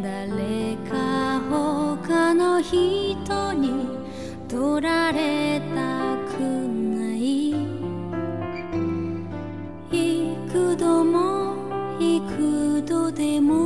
誰か他の人に取られたくない。幾度も幾度でも